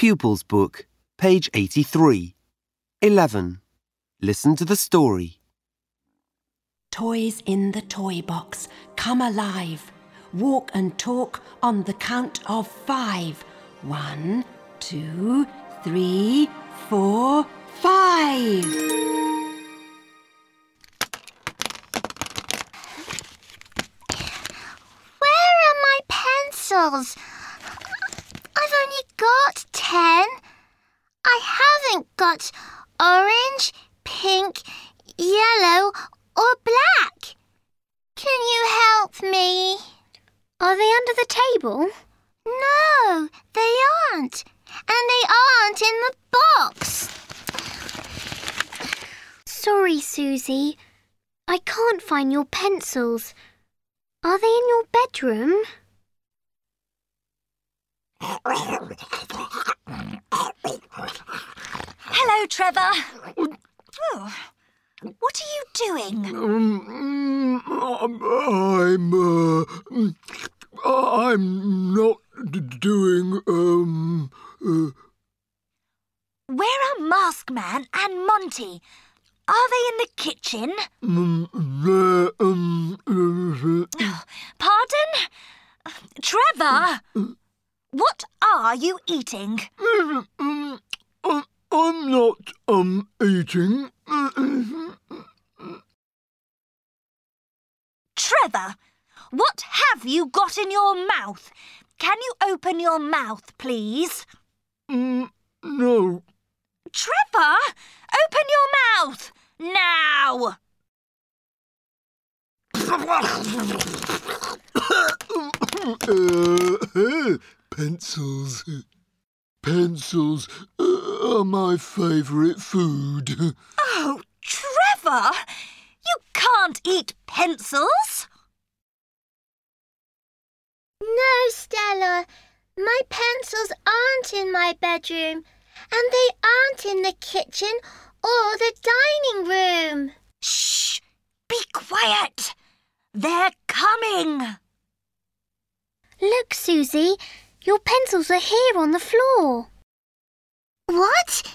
Pupils Book, page 83. 11. Listen to the story. Toys in the toy box, come alive. Walk and talk on the count of 5. 1, 2, 3, 4, 5. Where are my pencils? I've only got 10. I haven't got orange, pink, yellow or black. Can you help me? Are they under the table? No, they aren't. And they aren't in the box. Sorry, Susie. I can't find your pencils. Are they in your bedroom? Hello, Trevor. Oh, what are you doing? I'm not doing, Where are Mask Man and Monty? Are they in the kitchen? Pardon? Trevor, what are you eating? I'm not, eating. Trevor, what have you got in your mouth? Can you open your mouth, please? No. Trevor, open your mouth! Now! Pencils. Pencils are my favourite food. Oh, Trevor! You can't eat pencils! No, Stella. My pencils aren't in my bedroom. And they aren't in the kitchen or the dining room. Shh! Be quiet! They're coming! Look, Susie, your pencils are here on the floor. What?